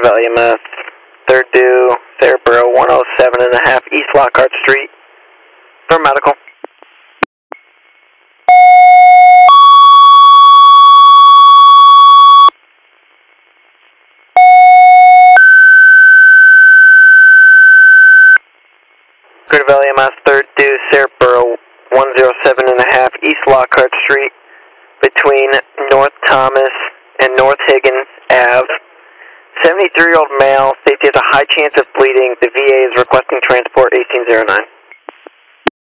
Valley EMS, 3rd due, Fairburgh 107.5 East Lockhart Street, for medical. Greater Valley EMS, 3rd due, Fairburgh 107.5 East Lockhart Street, between North Thomas and North Higgins Ave. 73-year-old male, safety has a high chance of bleeding. The VA is requesting transport 1809.